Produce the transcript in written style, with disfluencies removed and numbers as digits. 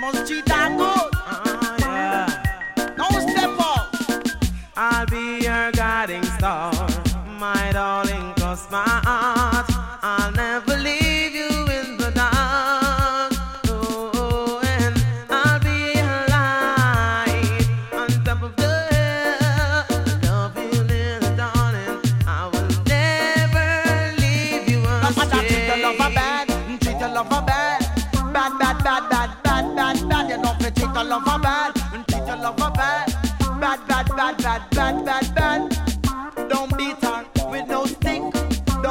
Cause she that good. Yeah. Don't step up. I'll be your guiding star, my darling, cross my heart. I'll never leave you in the dark. Oh, and I'll be a light on top of the hill. Love you, little darling. I will never leave you Treat astray. your lover bad, treat your lover bad. Bad, bad, bad, bad, bad, bad, bad. You know fi treat your lover bad, treat your lover bad. Bad, bad, bad, bad, bad, bad, bad.